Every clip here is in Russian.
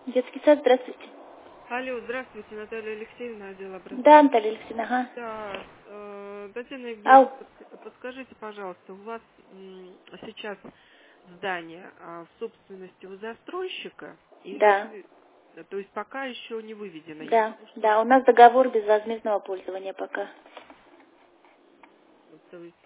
Детский сад, здравствуйте. Алло, здравствуйте, Наталья Алексеевна, отдел образования. Да, Наталья Алексеевна, ага. Да, Татьяна Евгеньевна, Ау. подскажите, пожалуйста, у вас сейчас здание в собственности у застройщика или Да, же, то есть пока еще не выведено? Я да, потому что, да, у нас договор безвозмездного пользования пока. то есть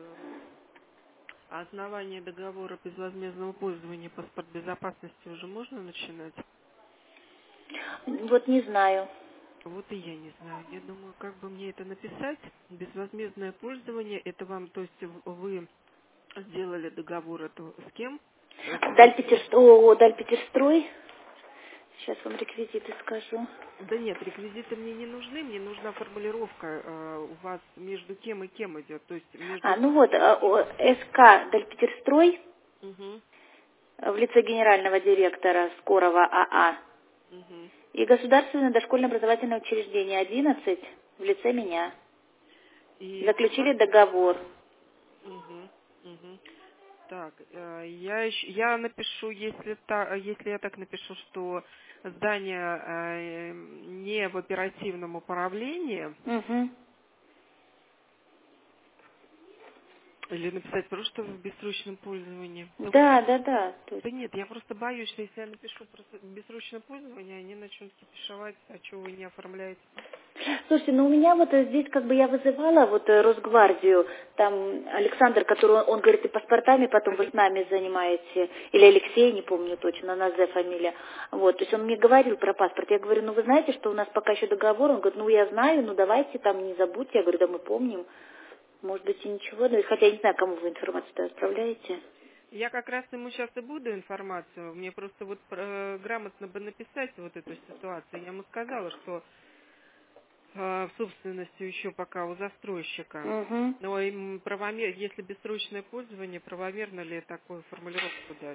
основание договора безвозмездного пользования паспорт безопасности уже можно начинать? Вот не знаю. Вот и я не знаю. Я думаю, как бы мне это написать. Безвозмездное пользование, это вам, то есть вы сделали договор это с кем? Дальпетерстрой. Сейчас вам реквизиты скажу. Да нет, реквизиты мне не нужны, мне нужна формулировка у вас между кем и кем идет, то есть между... Ну вот, СК Дальпетерстрой Угу, в лице генерального директора Скорого АА угу. и Государственное дошкольное образовательное учреждение 11 в лице меня. И Заключили договор. угу, угу. Так, я напишу, если я так напишу, что здание не в оперативном управлении, Угу. или написать просто в бессрочном пользовании. Ну, Да, да, да. То есть да нет, я просто боюсь, что если я напишу просто бессрочное пользование, они начнут кипишевать, а что вы не оформляете. слушайте, ну у меня вот здесь как бы я вызывала вот Росгвардию, там Александр, который, он говорит, и паспортами потом вы с нами занимаете, или Алексей, не помню точно, на З фамилия, вот, то есть он мне говорил про паспорт, я говорю, ну вы знаете, что у нас пока еще договор, он говорит, ну я знаю, ну давайте там не забудьте, я говорю, да мы помним, может быть и ничего, ну, хотя я не знаю, кому вы информацию отправляете. Я как раз ему сейчас и буду информацию, мне просто вот грамотно бы написать вот эту ситуацию. Я ему сказала, что в собственности еще пока у застройщика. Угу. Но если бессрочное пользование, правомерно ли такую формулировку дать?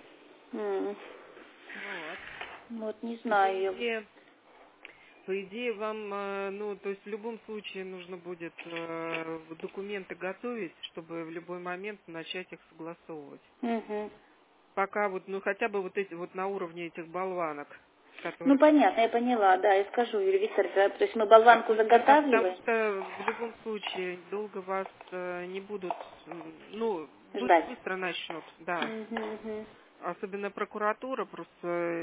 Вот. Вот не И знаю. по идее вам, ну, то есть в любом случае нужно будет документы готовить, чтобы в любой момент начать их согласовывать. Угу. Пока вот, ну, хотя бы вот эти вот на уровне этих болванок, Ну которые... понятно, я поняла, да, я скажу, Юрий Викторович, да, то есть мы болванку Потому заготавливаем, что в любом случае долго вас не будут, ну, ждать. быстро начнут, да. Угу, Особенно прокуратура, просто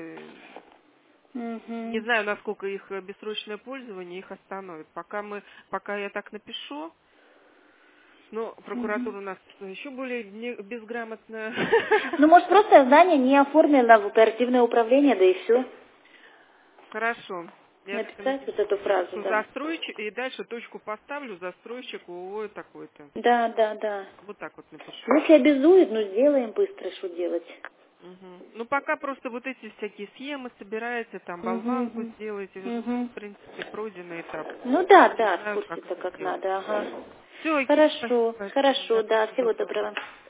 не угу. знаю, насколько их бессрочное пользование их остановит. Пока я так напишу, но Угу. прокуратура у нас еще более безграмотная. Ну, может, просто здание не оформлено в оперативное управление, да и все. Хорошо. Я так и Написать вот эту напишу, фразу, что да. застройщик, и дальше точку поставлю, застройщик ООО такой-то. Да, да, да. Вот так вот напишу. Ну, если обязует, ну, сделаем быстро, что делать. Мгм. Ну, пока просто вот эти всякие схемы собираете, там, Угу, болванку угу. сделаете, уже, Угу. в принципе, пройденный этап. Ну, да, Не да, знаю, как спустится это как сделать. надо, ага. Все, окей, спасибо Хорошо, большое. хорошо, Да, да, всего всего доброго. доброго.